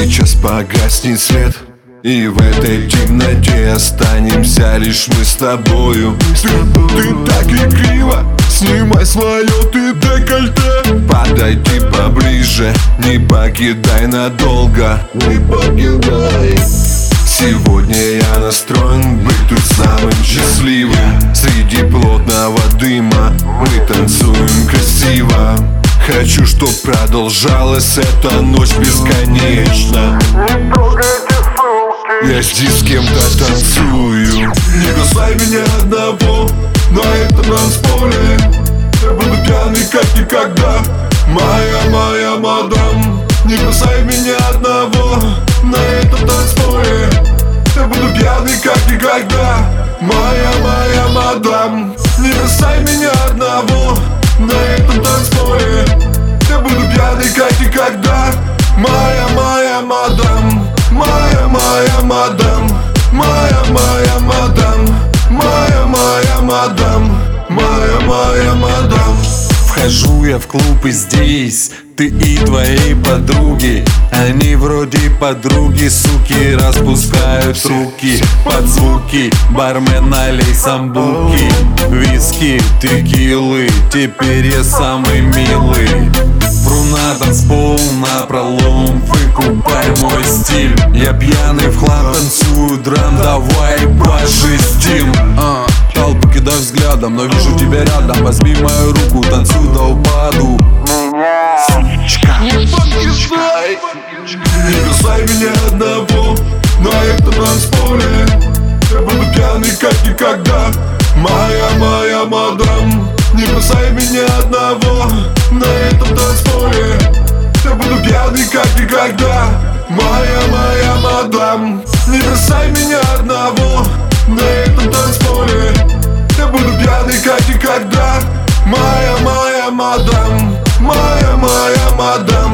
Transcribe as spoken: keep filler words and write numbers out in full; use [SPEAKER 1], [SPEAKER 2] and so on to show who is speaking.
[SPEAKER 1] Сейчас погаснет свет, и в этой темноте останемся лишь мы с тобою. Ты, ты так игриво, снимай свое ты декольте. Подойди поближе, не покидай надолго, не покидай. Сегодня я настроен быть тут самым счастливым. Среди плотного дыма мы танцуем красиво. Хочу, чтоб продолжалась эта ночь бесконечно. Я здесь с кем-то танцую. Не бросай меня одного на этом танцполе. Я буду пьяный как никогда, моя, моя мадам. Не бросай меня одного на этом танцполе. Я буду пьяный как никогда, моя, моя мадам. Не бросай меня одного на этом танцполе. Я буду пьяный как никогда, моя, моя мадам. Моя, моя мадам, моя, моя мадам, моя, моя мадам, моя, моя мадам.
[SPEAKER 2] Вхожу я в клуб и здесь ты и твои подруги. Они вроде подруги, суки, распускают руки под звуки. Бармен, налей самбуки, виски, текилы. Теперь я самый милый. Пру на танцпол напролом, выкупай мой стиль. Я пьяный в хлам, танцую драм, давай пожестим. а, Толпу кидаю взглядом, но вижу тебя рядом. Возьми мою руку, танцуй до упаду. Сучка,
[SPEAKER 1] не покидай, не бросай меня одного на этом танцполе. Я буду пьяный как никогда, моя, моя мадам. Не бросай меня одного на этом танцполе. Я буду пьяный как никогда, моя, моя мадам. Не бросай меня одного на этом танцполе. Я буду пьяный как никогда, моя, моя мадам. Моя, моя мадам.